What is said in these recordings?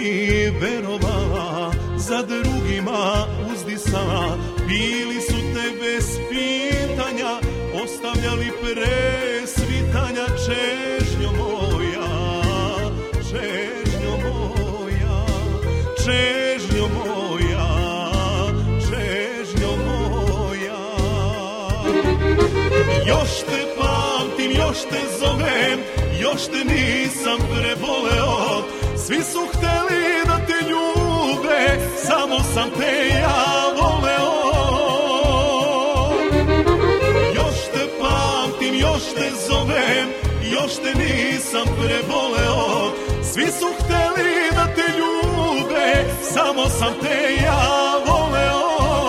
ti verovala, za drugima uzdisala, bili su te bez pitanja, ostavljali pre svitanja. Čežnjo moja, čežnjo moja, čežnjo moja, čežnjo moja. Još te pamtim, još te zovem, još te nisam preboleo. Svi su hteli da te ljube, samo sam te ja voleo. Još te pamtim, još te zovem, još te nisam preboleo. Svi su hteli da te ljube, samo sam te ja voleo.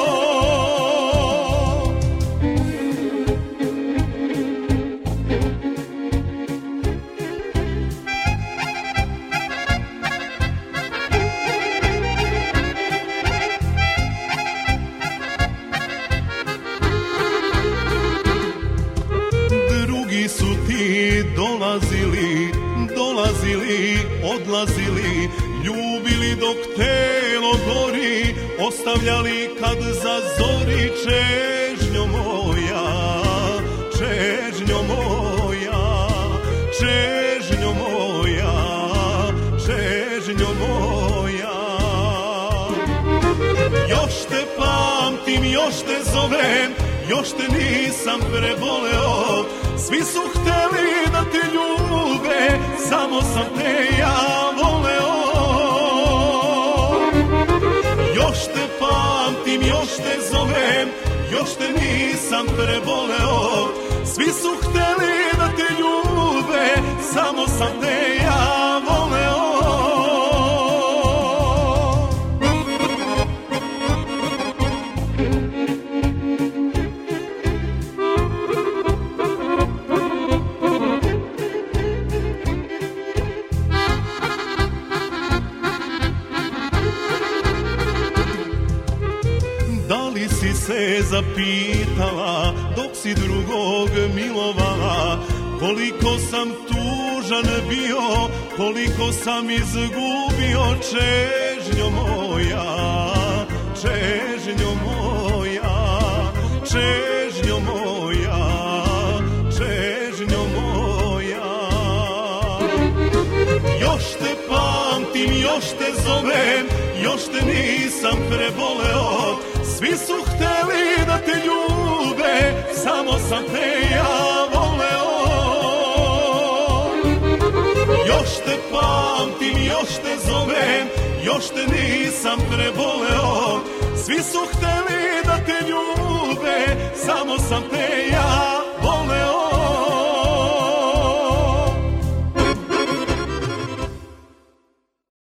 Su ti dolazili, dolazili, odlazili, ljubili dok telo gori, ostavljali kad zazori. Čežnjo moja, čežnjo moja, čežnjo moja, čežnjo moja. Još te pamtim, još te zovem, još te nisam preboleo. Svi su hteli da te ljube, samo sam te ja voleo. Još te pamtim, još te zovem, još te nisam preboleo. Svi su hteli da te ljube, samo sam te ja voleo. Se zapitala dok si drugog milovala, koliko sam tužan bio, koliko sam izgubio. Čežnjo moja, čežnjo moja, čežnjo moja, čežnjo moja. Još te pamtim, još te zovem, još te nisam preboleo. Svi su hteli da te ljube, samo sam te ja voleo. Još te pamtim, još te zovem, još te nisam preboleo. Svi su hteli da te ljube, samo sam te